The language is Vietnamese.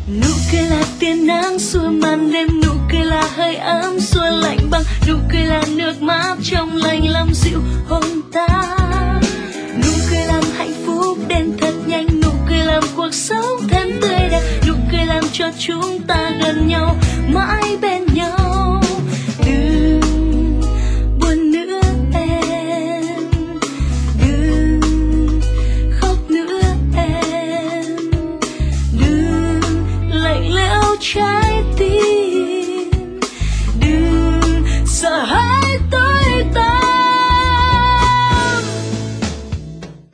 Nụ cười là tia nắng xua màn đêm, nụ cười là hơi ấm xua lạnh băng, nụ cười là nước mắt trong lành làm dịu hồn ta. Nụ cười làm hạnh phúc đến thật nhanh, nụ cười làm cuộc sống thêm tươi đẹp, nụ cười làm cho chúng ta gần nhau, mãi bên nhau. Đừng buồn nữa em, đừng khóc nữa em, đừng lạnh lẽo trái